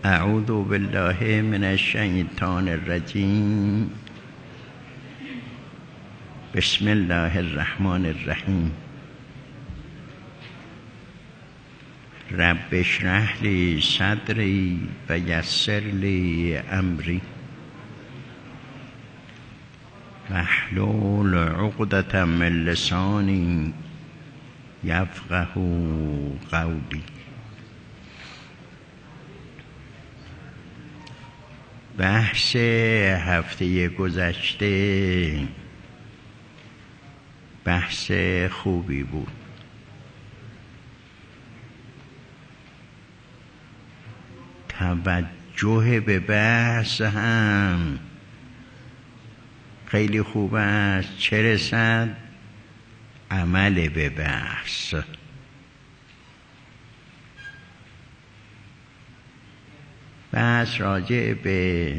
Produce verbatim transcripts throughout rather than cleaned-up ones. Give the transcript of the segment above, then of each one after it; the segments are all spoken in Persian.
اعوذ بالله من الشیطان الرجیم. بسم الله الرحمن الرحیم. رب اشرح لی صدری و یسر لی امری واحلل عقدة من لسانی یفقهوا قولی. بحث هفته گذشته بحث خوبی بود. توجه به بحث هم خیلی خوب است، چه رسد عمل به بحث. بحث راجع به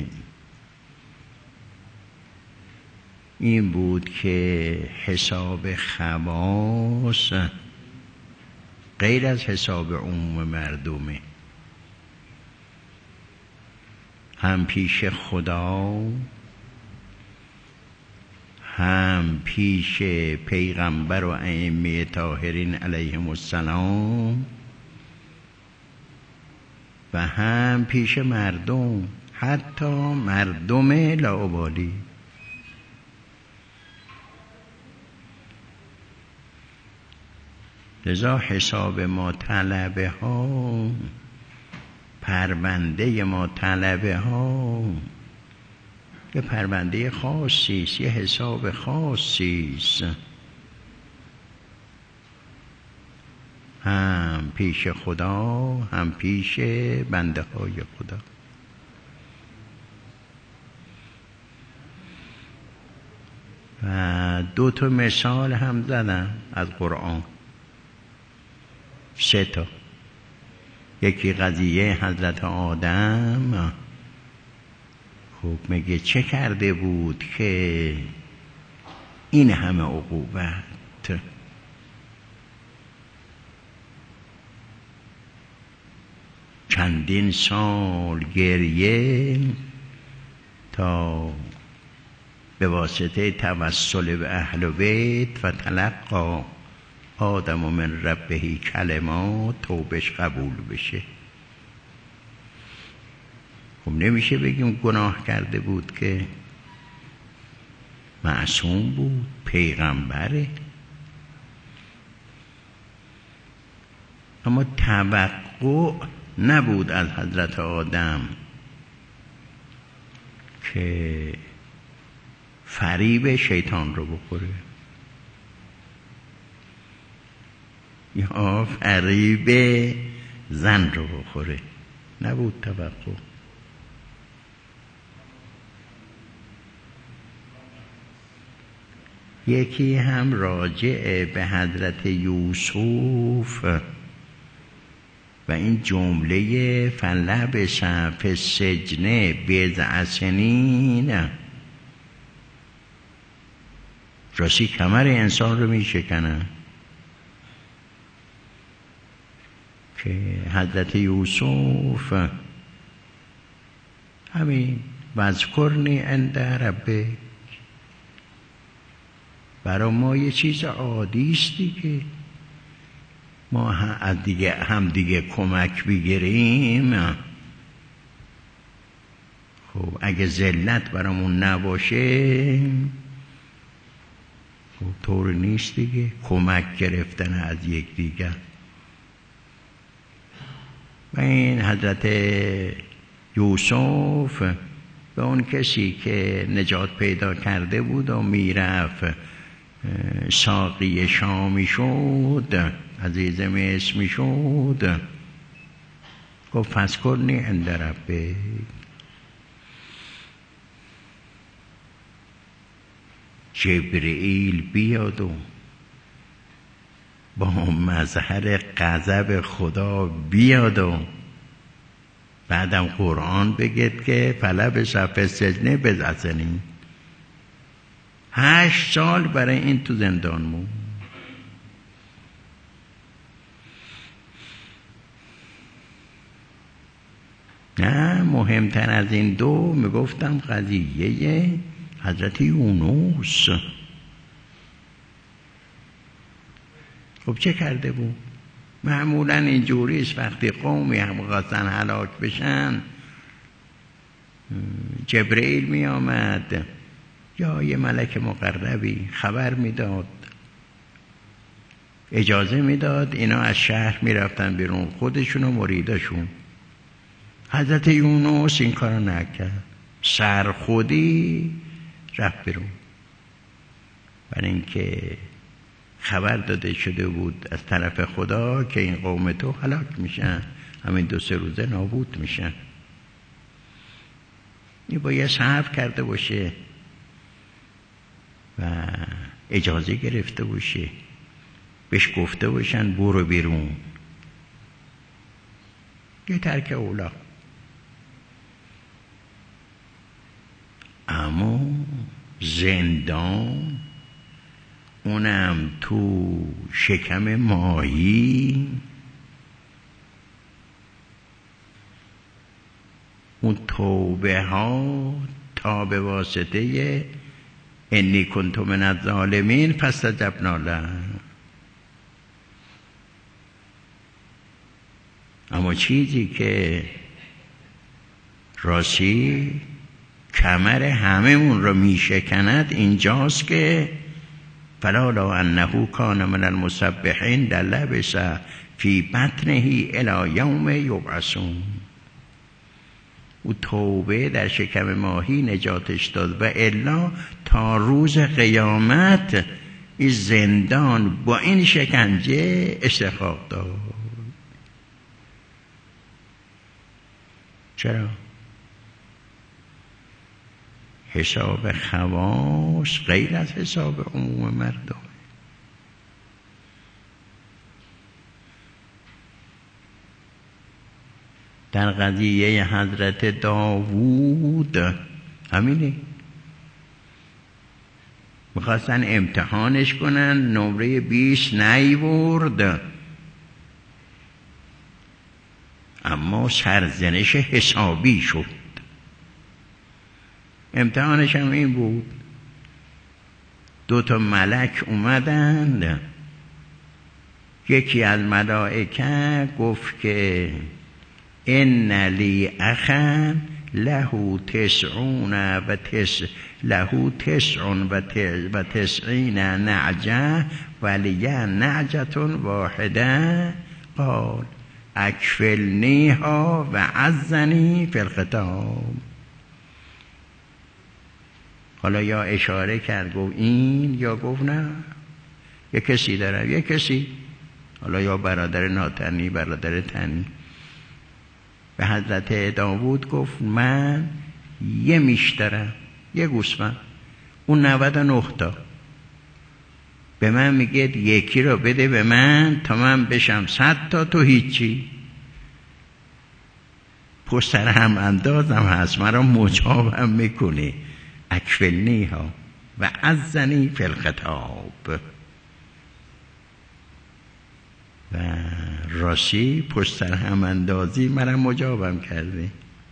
این بود که حساب خواص غیر از حساب عموم مردمه، هم پیش خدا هم پیش پیغمبر و ائمه طاهرین علیهم السلام و هم پیش مردم، حتی مردم لاابالی. لذا حساب ما طلبه ها، پرونده ما طلبه ها یه پرونده خاصی است، یه حساب خاصی است، هم پیش خدا هم پیش بنده های خدا. و دو تا مثال هم زدم از قرآن، سه تا. یکی قضیه حضرت آدم، خب میگه چه کرده بود که این همه عقوبت؟ چندین سال گریه تا به واسطه توسل به اهل بیت و تلقی آدم و من ربه کلمات توبش قبول بشه. خب نمیشه بگیم گناه کرده بود، که معصوم بود، پیغمبره. اما توقع نبود از حضرت آدم که فریب شیطان رو بخوره یا فریب زن رو بخوره، نبود توقع. یکی هم راجع به حضرت یوسف و این جمله فلبث فی السجن بضع سنین، راستی کمر انسان رو می شکنن که حضرت یوسف همین واذکرنی عند ربک برای ما یه چیز عادی است دیگه، ما از دیگه هم دیگه کمک بگیریم. خب اگه ذلت برامون نباشه خب طور نیست دیگه، کمک گرفتن از یک دیگر. و این حضرت یوسف به اون کسی که نجات پیدا کرده بود و میرفت ساقی شامی شد، عزیز مصر می شد، گفت فذکرنی عند ربک. جبرئیل بیاد و با مظهر غضب خدا بیاد و بعدم قرآن بگید که فلبث فی السجن بضع سنین، هشت سال برای این تو زندان موند. نه مهمتر از این دو میگفتم قضیه حضرت یونس. خب چه کرده بود؟ معمولا اینجوریست وقتی قومی هم خواستن هلاک بشن جبرئیل می آمد یا یه ملک مقربی خبر میداد، اجازه میداد، اینا از شهر میرفتن بیرون، خودشون و مریداشون. حضرت یونس این کارو نکرد، سرخودی رفت بیرون، برای اینکه خبر داده شده بود از طرف خدا که این قوم تو هلاک میشن، همین دو سه روزه نابود میشن. این باید صبر کرده باشه و اجازه گرفته باشه، بهش گفته باشن برو بیرون، یه ترک اولا. اما زندان، اونم تو شکم ماهی، اون توبه ها تا به واسطه انی کنت من الظالمین فاستجبنا له. اما چیزی که راستی کمر هممون رو میشکند اینجاست که فلولا انه کان من المسبحین للبث فی بطنه الی یوم یبعثون. او توبه در شکم ماهی نجاتش داد و الا تا روز قیامت این زندان با این شکنجه استحقاق داد. چرا؟ حساب خواص غیر از حساب عموم مردم. در قضیه حضرت داوود همینه، میخواستن امتحانش کنن، نمره بیست نیورد، اما سرزنش حسابی شد. امتحانش هم این بود، دو تا ملک اومدند، یکی از ملائکه گفت که ان لی اخا له تسعون و تس له تسعون و و تسعین نعجه ولی نعجة واحده قال اکفلنیها و عزنی فی الخطاب. حالا یا اشاره کرد گفت این، یا گفت نه یه کسی داره، یه کسی، حالا یا برادر ناتنی برادر تنی. به حضرت داوود گفت من یه میش دارم، یه گوسفند، اون نود و نه تا، به من میگه یکی رو بده به من تا من بشم صد تا، تو هیچی. پشت سر هم اندازم هست، مرا مجابم میکنه. اکفلنی ها و عزنی فی الخطاب. و راستی پشت سر هم اندازی مرا مجابم کرده.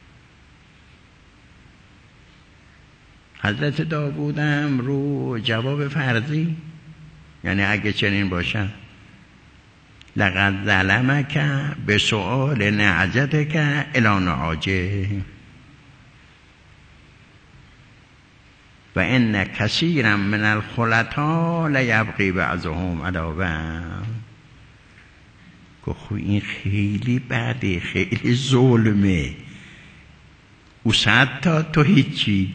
حضرت داوودم رو جواب فرضی، یعنی اگه چنین باشن لقد ظلمک به سؤال نعجتک الی نعاجه و ان کثیرا من الخلطاء لیبغی بعضهم علی بعض. گفت این خیلی بده، خیلی ظلمه، او صد تا تو هیچی.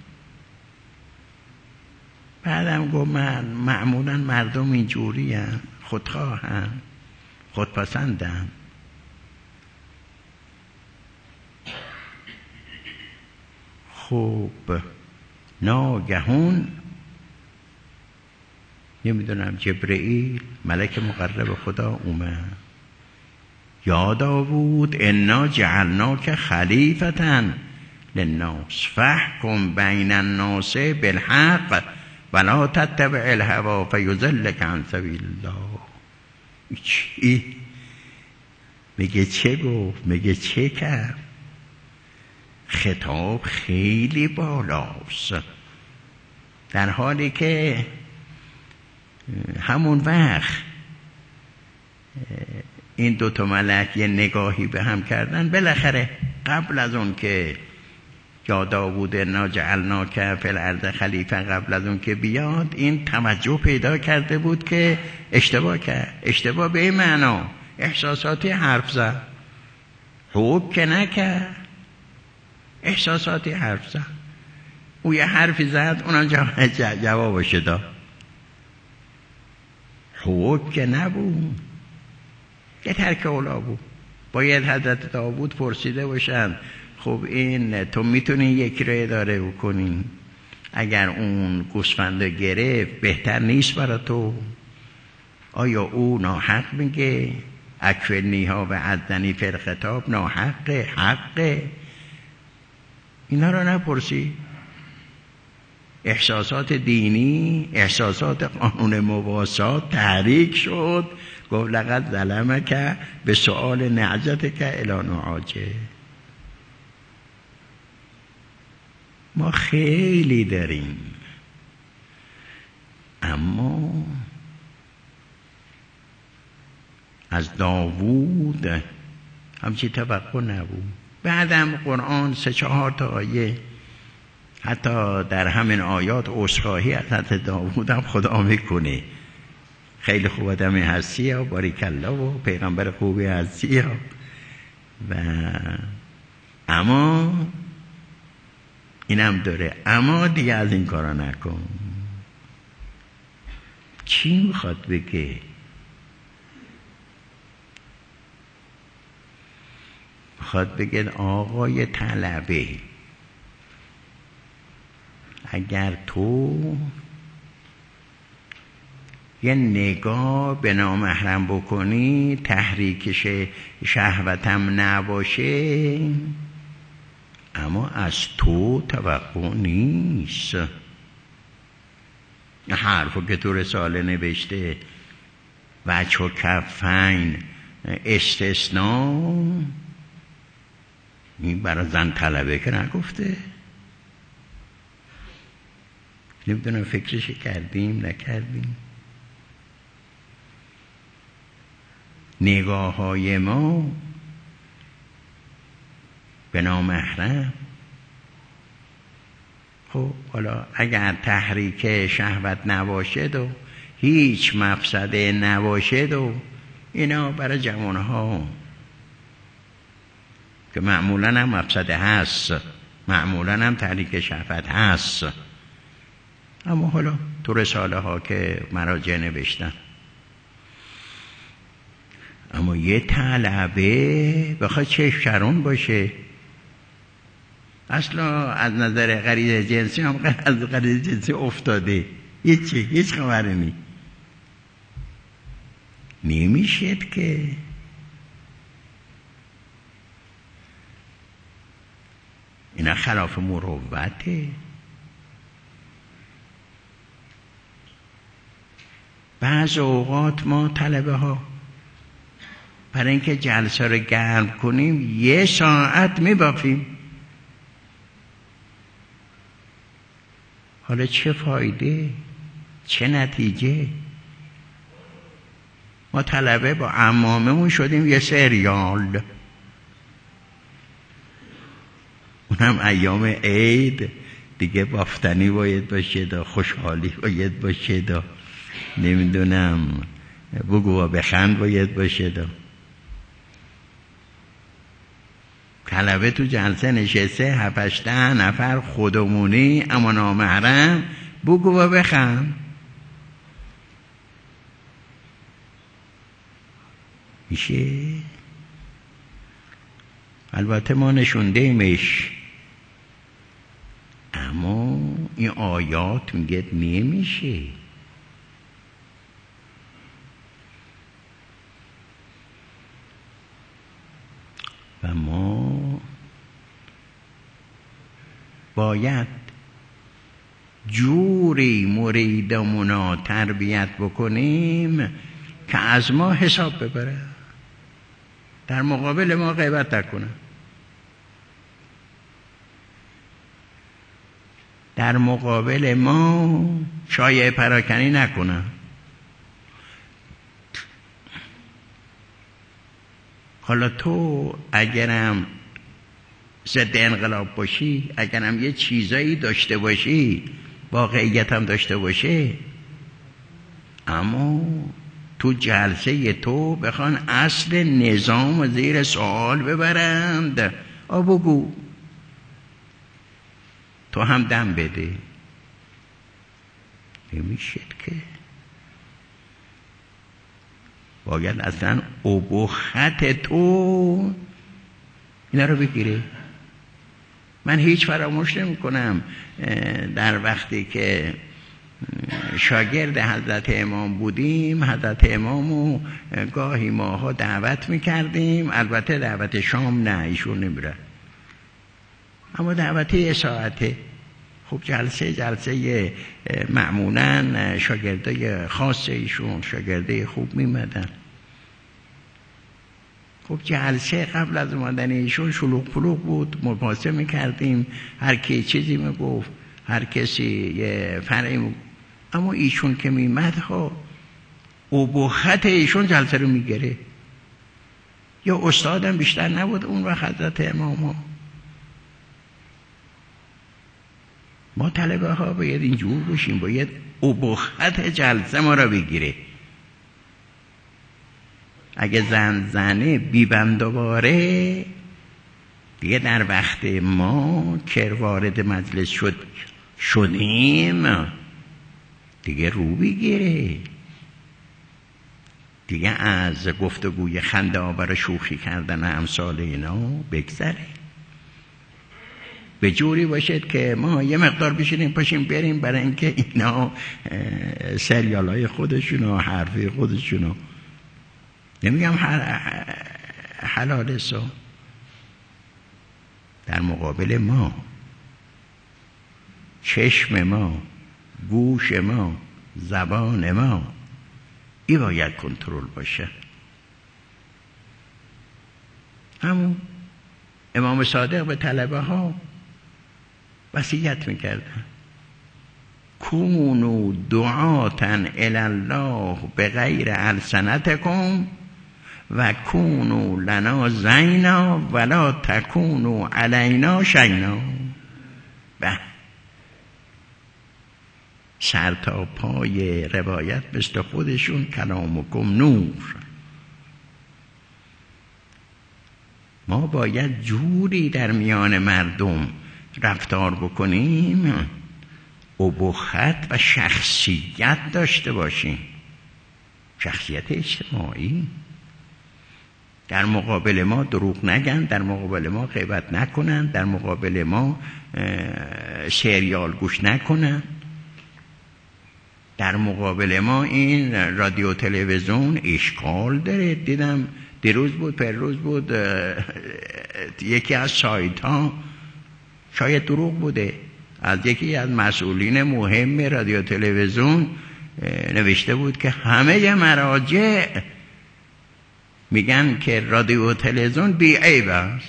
بعدم گفت من معمولا مردم اینجوری هم، خودخواه هم، خودپسند هم. خب ناگهون نمیدونم جبرئیل ملک مقرب خدا اومد، یا داوود انا جعلناک خلیفة للناس فاحکم بین الناس بالحق ولا تتبع الهوى فیضلک عن سبیل الله. چی؟ میگه چه گفت؟ میگه چه کرد؟ خطاب خیلی بالاست، در حالی که همون وقت این دوتا ملک یه نگاهی به هم کردن، بالاخره قبل از اون که یا داوود انا جعلناک فی الارض خلیفه، قبل از اون که بیاد این توجه پیدا کرده بود که اشتباه کرد. اشتباه به این معنا احساساتی حرف زد، حقوق که نکرد، احساساتی حرف زد. او یه حرفی زد، اونا جوابش داد، حقوق که نبود، یه ترک اولا بود. باید حضرت داوود پرسیده باشن خب این تو میتونی یکی رو اداره بکنی، اگر اون گوسفند گرفت بهتر نیست برای تو؟ آیا او ناحق میگه؟ اکفلنیها و عدنی فی الخطاب ناحقه؟ حقه؟ اینا رو نپرسی. احساسات دینی، احساسات قانون مواسات تحریک شد، گفت لقد ظلمک به سؤال نعجتک الی نعاجه. ما خیلی داریم، اما از داوود همچی توقع نبود. بعدم قرآن سه چهار تا آیه، حتی در همین آیات عذرخواهی از حضرت داوود هم خدا میکنه. خیلی خوب آدمی هستی ها، باریک الله، و پیغمبر خوبی هستی ها، و اما اینم داره، اما دیگه از این کارا نکن. چی میخواد بگه؟ میخواد بگه آقای طلبه، اگر تو یه نگاه به نامحرم بکنی، تحریکش شهوتم نباشه، اما از تو توقع نیست. حرفو که تو رساله نوشته وجه و کفین استثناء، این برای زن طلبه که نگفته. نمیدونم فکرش کردیم نکردیم. نگاه های ما به نامحرم، خب حالا اگر تحریک شهوت نباشد و هیچ مفسده نباشد و اینا برای جوانها که معمولا هم مفسده هست، معمولا هم تحریک شهوت هست، اما حالا تو رساله ها که مراجع نوشتن. اما یه طلبه بخواد چشم‌چرون باشه، اصلا از نظر غریزه جنسی هم از غریزه جنسی افتاده، هیچی، هیچ خبری نی نمیشد که. اینا خلاف مروته. بعض اوقات ما طلبه ها برای اینکه جلسه رو گرم کنیم یه ساعت میبافیم. حالا چه فایده؟ چه نتیجه؟ ما طلبه با عماممون شدیم یه سریال، اونم ایام عید دیگه بافتنی باید باشه دا، خوشحالی باید باشه دا، نمیدونم بگو و بخند باید باشه دا. طلبه تو جلسه نشسته هفت ده نفر خودمونی اما نامحرم، بگو و بخند. میشه؟ البته ما نشوندیمش، اما این آیات میگه نمیشه. و ما باید جوری مریدمونا تربیت بکنیم که از ما حساب ببره، در مقابل ما غیبت نکنه. در مقابل ما شایعه پراکنی نکنن. حالا تو اگرم ضد انقلاب باشی، اگرم یه چیزایی داشته باشی، واقعیت هم داشته باشه، اما تو جلسه تو بخوان اصل نظام زیر سوال ببرند، آ بگو تو هم دم بده. نمیشه که باید اصلا ابهت تو اینا رو بگیره. من هیچ فراموش نمی کنم در وقتی که شاگرد حضرت امام بودیم، حضرت امامو گاهی ماها دعوت میکردیم، البته دعوت شام نه، ایشون نمیره، اما دعوت یه ساعته. خب جلسه جلسه معمولا شاگردای خاص ایشون، شاگرده خوب میمدن. خب جلسه قبل از اومدن ایشون شلوغ پلوغ بود، مباحثه میکردیم، هر کی چیزی میگفت، هر کسی یه فرعی میگفت، اما ایشون که میمد ها ابهت ایشون جلسه رو میگره. یا استادم بیشتر نبود اون وقت حضرت امام ها. ما طلبه ها باید اینجور باشیم، باید ابهت جلسه ما را بگیره. اگه زن زنه بیبندواره دیگه در وقت ما که وارد مجلس شد شدیم دیگه رو بگیره، دیگه از گفتگوی خنده آور شوخی کردن امثال اینا بگذره. به جوری باشد که ما یه مقدار بشینیم پاشیم بریم، برای اینکه اینا سریال های خودشونو، حرفی خودشونو، نمیگم حلال سو، در مقابل ما چشم ما، گوش ما، زبان ما این باید کنترل باشه. همون امام صادق به طلبه ها وصیت میکردن کونوا دعاة الی الله بغیر السنتکم و کونوا لنا زینا ولا تکونوا علینا شینا. به سر تا پای روایت مثل خودشون کلامکم نور. ما باید جوری در میان مردم رفتار بکنیم ابهت و شخصیت داشته باشیم، شخصیت اجتماعی. در مقابل ما دروغ نگن، در مقابل ما غیبت نکنن، در مقابل ما سریال گوش نکنن، در مقابل ما این رادیو تلویزیون اشکال داره. دیدم دیروز بود پروز بود یکی از سایت ها، شاید دروغ بوده، از یکی از مسئولین مهم رادیو تلویزیون نوشته بود که همه مراجع میگن که رادیو تلویزیون بی عیب است.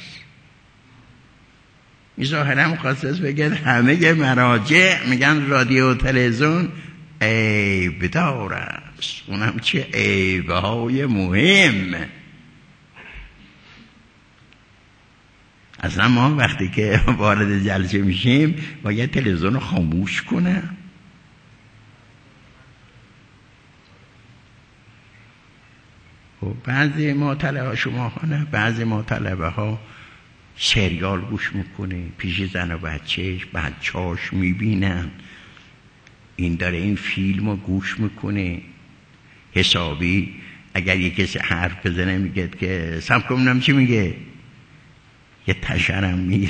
این ظاهرا مخصص بگه همه مراجع میگن رادیو تلویزیون عیب دار است، اونم چه عیبهای مهم. اصلا ما وقتی که وارد جلسه میشیم باید تلویزیون رو خاموش کنه. بعضی ما طلبه ها، شما ها نه، بعضی ما طلبه ها سریال گوش میکنه پیش زن و بچهش، بچهاش میبینن این داره این فیلم رو گوش میکنه حسابی. اگر یک کسی حرف بزنه میگه که سم کنم چی میگه، یه تشرم میره.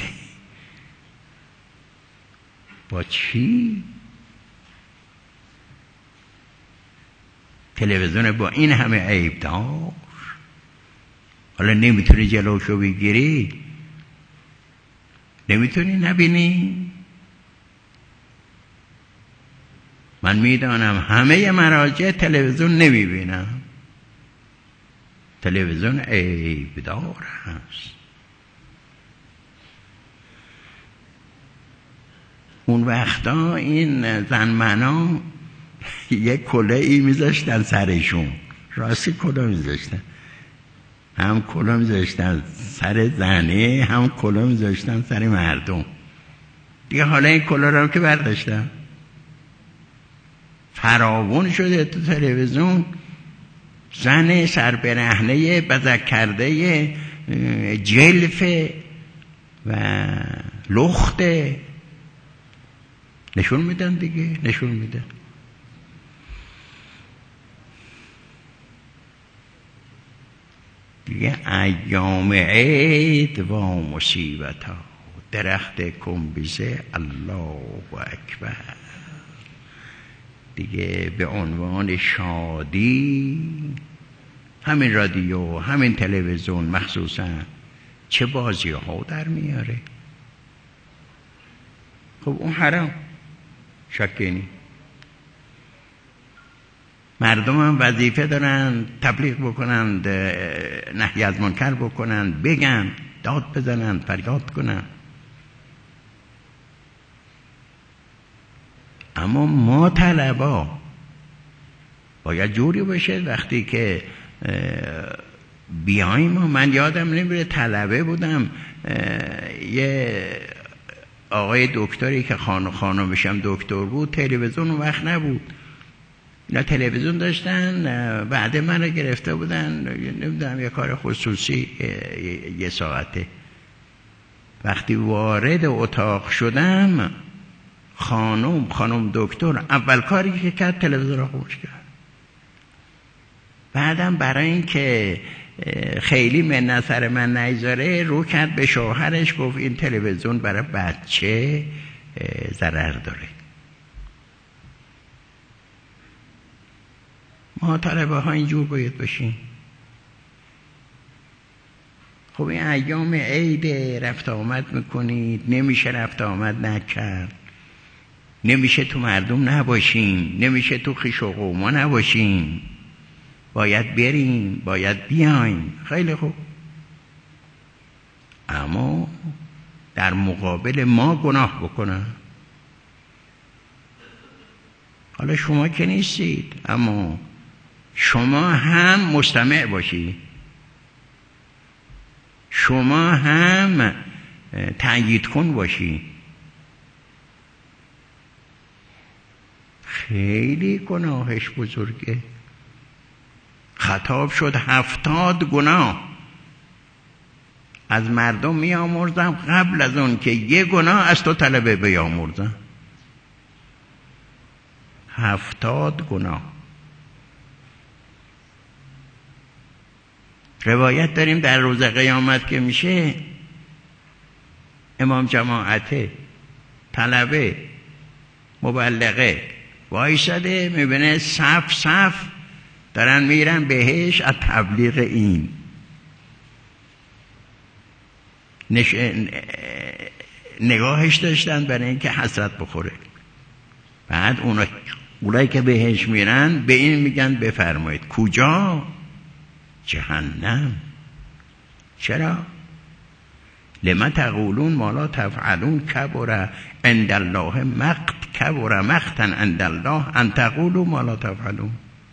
با چی؟ تلویزیون با این همه عیب دار، حالا نمیتونی جلوشو بگیری، نمیتونی نبینی. من میدانم همه مراجع تلویزیون نمیبینم، تلویزیون عیب دار هست. اون وقتا این زنمنا یک کلاهی میذاشتن سرشون، راستی کلاه میذاشتن، هم کلاه میذاشتن سر زنه، هم کلاه میذاشتن سر مردم دیگه. حالا این کلاه رو هم که برداشتن فراوون شده تو تلویزیون، زن سربرهنه بزک کرده جلفه و لخته نشون میدن دیگه، نشون میدن. دیگه ایام عید و مصیبت ها، درخت کنبیزه الله اکبر دیگه به عنوان شادی همین رادیو، همین تلویزیون مخصوصا چه بازی ها در میاره. خب اون حرام شکی نی. مردم هم وظیفه دارن تبلیغ بکنن، نهی از منکر بکنن، بگن، داد بزنن، فریاد کنن. اما ما طلبا باید جوری باشه وقتی که بیاییم. من یادم نمیره طلبه بودم، یه آقای دکتری که خانم خانمشم دکتر بود، تلویزیون اون وقت نبود، اینا تلویزیون داشتن، بعد من رو گرفته بودن نمیدونم یه کار خصوصی یه ساعته. وقتی وارد اتاق شدم خانم خانم دکتر اول کاری که کرد تلویزیون رو خاموش کرد. بعدم برای این که خیلی منت سر من نگذاره رو کرد به شوهرش، گفت این تلویزیون برای بچه ضرر داره. ما طلبه ها اینجور باید باشیم. خب این ایام عید رفت آمد میکنید، نمیشه رفت آمد نکرد، نمیشه تو مردم نباشیم، نمیشه تو خویش و قوما نباشیم، باید بریم، باید بیایم. خیلی خوب، اما در مقابل ما گناه بکنن. حالا شما که نیستید، اما شما هم مستمع باشی، شما هم تأیید کن باشی. خیلی گناهش بزرگه. خطاب شد هفتاد گناه از مردم می آمرزم قبل از اون که یه گناه از تو طلبه بیامرزم. هفتاد گناه. روایت داریم در روز قیامت که میشه، امام جماعته، طلبه، مبلغه وایساده، میبینه صف صف دارن میرن بهش از تبلیغ این. نش... نگاهش داشتن برای اینکه حسرت بخوره. بعد اونا اونایی که بهش میرن به این میگن بفرمایید. کجا؟ جهنم. چرا؟ لما تقولون ما لا تفعلون کبر عند الله مقت کبر مقتا عند الله ان تقولوا ما لا تفعلون.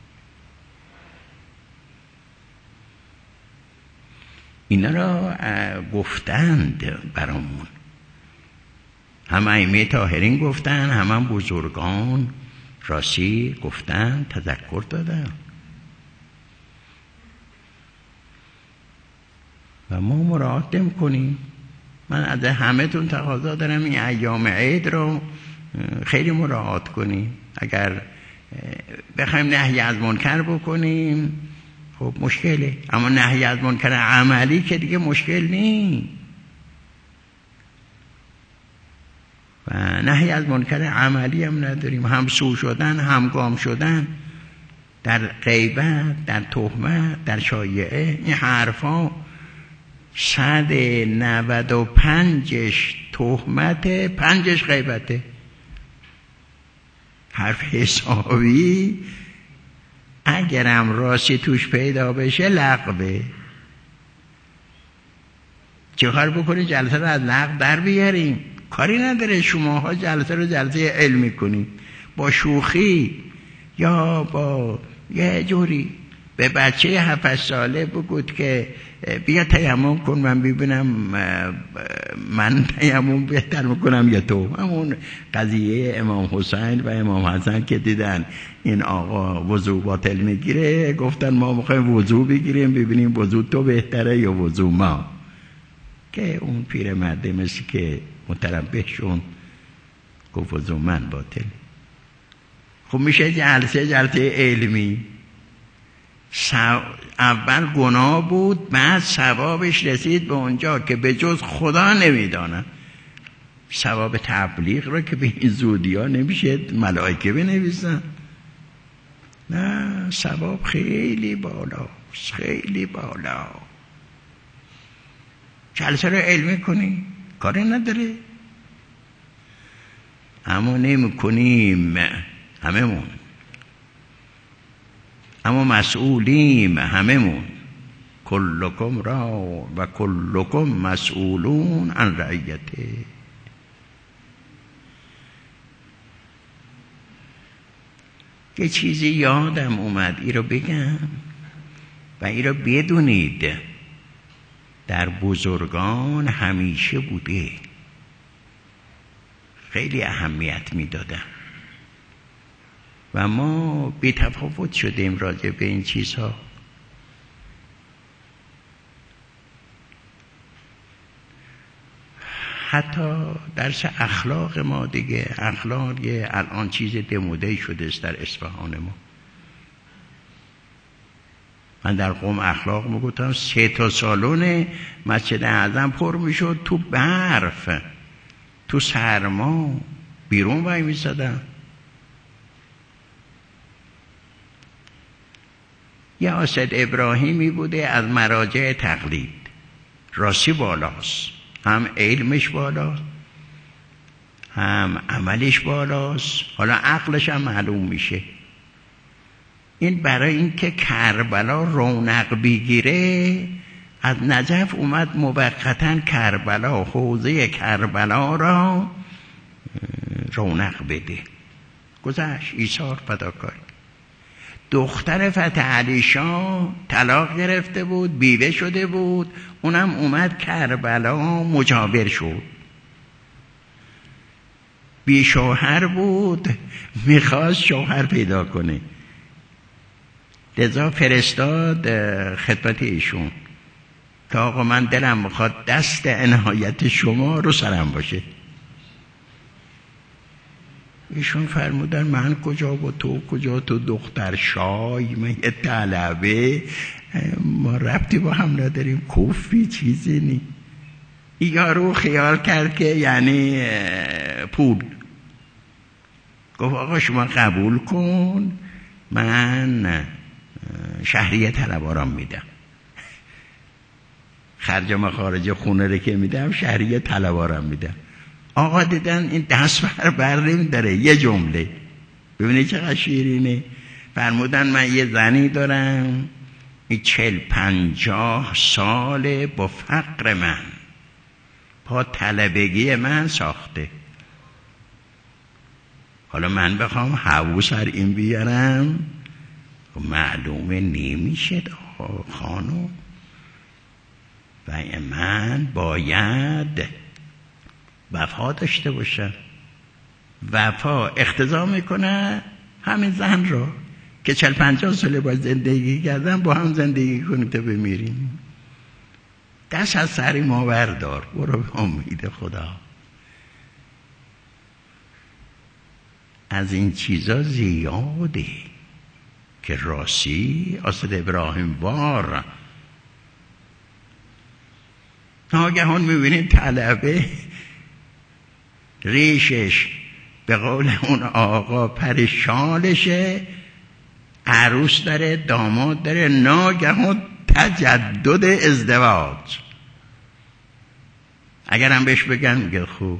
اینا را گفتند برامون، هم ائمه طاهرین گفتن، هم, هم بزرگان راسی گفتن، تذکر دادن. و ما مراعات نمی‌کنیم. من از همه تون تقاضا دارم این ایام عید رو خیلی مراعات کنیم. اگر بخوایم نهی از منکر بکنیم خب مشکله، اما نهی از منکر عملی که دیگه مشکل نیست. و نهی از منکر عملی هم نداریم، هم سو شدن، هم گام شدن در غیبت، در تهمت، در شایعه. این حرفا صد نود و پنجش تهمته، پنجش غیبته. حرف حسابی اگرم راستی توش پیدا بشه لغوه. چه کار بکنی جلسه رو از لغو در بیاریم؟ کاری نداره شماها جلسه رو جلسه علمی کنید، با شوخی یا با یه جوری به بچه هفت ساله بگوید که بیا تیمم کن من ببینم من تیمم بهتر میکنم یا تو. همون قضیه امام حسین و امام حسن که دیدن این آقا وضو باطل میگیره، گفتن ما میخوایم وضو بگیریم ببینیم وضو تو بهتره یا وضو ما. که اون پیرمرد مثل که متربح شون گفت وضو من باطل. خب میشه جلسه جلسه علمی. اول گناه بود، بعد ثوابش رسید به اونجا که به جز خدا نمیدانم. ثواب تبلیغ رو که به این زودی ها نمیشه ملائکه بنویسن. نه، ثواب خیلی بالا، خیلی بالا. جلسه رو علمی کنی کاری نداره، اما نمی کنیم هممون، اما مسئولیم هممون. کلکم را و کلکم مسئولون عن رعیته. یه چیزی یادم اومد ای رو بگم و ای رو بدونید، در بزرگان همیشه بوده، خیلی اهمیت میدادن و ما بی تفاوت شدیم راجع به این چیزها. حتی درس اخلاق ما دیگه، اخلاق یه الان چیز دموده شده است در اصفهان ما. من در قم اخلاق میگفتم سه تا سالن مسجد اعظم پر میشد تو برف، تو سرما بیرون وای میسادم. یه اسد ابراهیمی بوده از مراجع تقلید، راستی بالاست، هم علمش بالاست هم عملش بالاست، حالا عقلش هم معلوم میشه. این برای اینکه کربلا رونق بگیره از نجف اومد موقتا کربلا، حوزه کربلا را رونق بده. گذشت ایثار فداکاری. دختر فتح علی شاه طلاق گرفته بود، بیوه شده بود، اونم اومد کربلا مجاور شد. بی شوهر بود، میخواست شوهر پیدا کنه، لذا فرستاد خدمت ایشون که آقا من دلم میخواد دست عنایت شما رو سرم باشه. ایشون فرمودن من کجا و تو کجا، تو دختر شای، من یه طلبه، ما ربطی با هم نداریم، کفی چیزی نی. یارو خیال کرد که یعنی پول. گفت آقا شما قبول کن، من شهریه طلبارم میدم، خرج مخارج خونه رو که میدم شهریه طلبارم میدم. آقا دیدن این دست بر بر نمیداره، یه جمله ببینید چقدر شیرینه. فرمودن من یه زنی دارم این چل پنجاه ساله با فقر من پا طلبگی من ساخته، حالا من بخوام هوو سر این بیارم معلومه نمیشه خانم، و من باید وفا داشته باشم. وفا اقتضا میکنه همین زن رو که چل پنجاه ساله باید زندگی کردن با هم زندگی کنیم تا بمیریم. دست از سر ما بردار، برو به امید خدا. از این چیزا زیاده که راستی اسد ابراهیم وار. ناگهان میبینید طلبه ریشش به قول اون آقا پریشانشه، عروس داره داماد داره، ناگهان تجدد ازدواج. اگر هم بهش بگن میگه خوب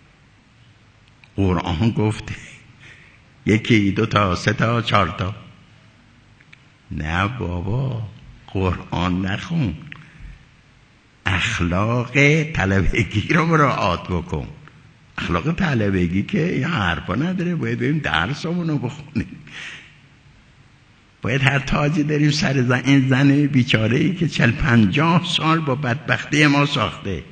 قرآن گفته یکی دو تا سه تا چهار تا. نه بابا، قرآن نخون، اخلاق طلبگی رو مراعات بکن. اخلاق طلبگی که این حرفا نداره، باید بریم درسمونو بخونیم، باید هر تاجی داریم سر زن این زن بیچاره‌ای که چل پنجاه سال با بدبختی ما ساخته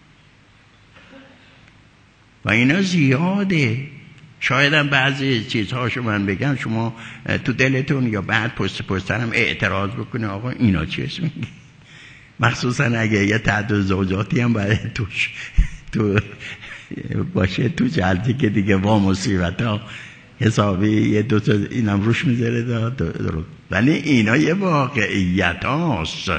و اینا زیاده. شاید هم بعضی چیزهاشو من بگم شما تو دلتون یا بعد پست پسترم اعتراض بکنه آقا اینا چی اسم میگی، مخصوصا اگه یه تعدد زوجاتی هم باید توش تو باشه تو جلدی که دیگه وا مصیبت ها حسابی یه دو تا اینم روش میذاره درست، ولی اینا یه واقعیت هاست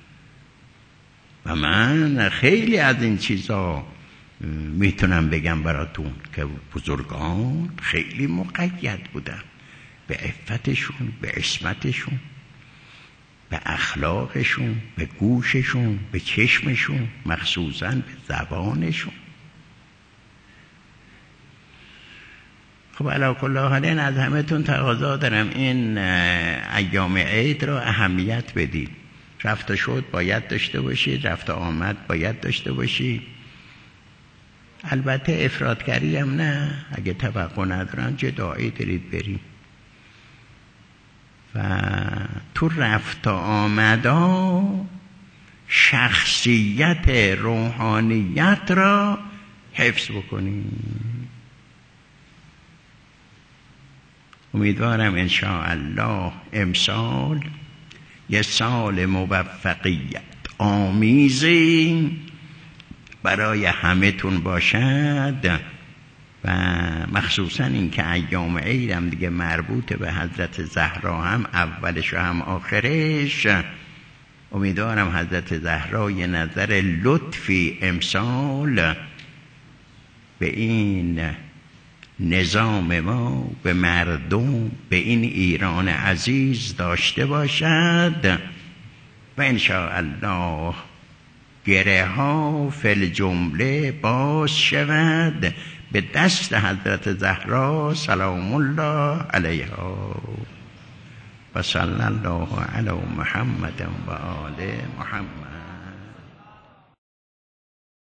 و من خیلی از این چیزا میتونم بگم براتون که بزرگان خیلی مقید بودن به عفتشون، به عصمتشون، به اخلاقشون، به گوششون، به چشمشون، مخصوصا به زبانشون. خب علی کل حال از همه‌تون تقاضا دارم این ایام عید رو اهمیت بدید. رفت شد باید داشته باشید، رفت آمد باید داشته باشید. البته افراطگری هم نه، اگه توقع ندارن جدایی دارید بریم و تو رفت آمدا شخصیت روحانیت را حفظ بکنیم. امیدوارم انشاءالله امسال یه سال موفقیت آمیزی برای همه تون باشد و مخصوصا این که ایام عیدم دیگه مربوط به حضرت زهرا هم اولش و هم آخرش. امیدوارم حضرت زهرا یه نظر لطفی امسال به این نظام ما، به مردم، به این ایران عزیز داشته باشد و انشاءالله گره ها فی جمله باز شود به دست حضرت زهرا سلام الله علیها و صلی الله علی محمد و آل محمد.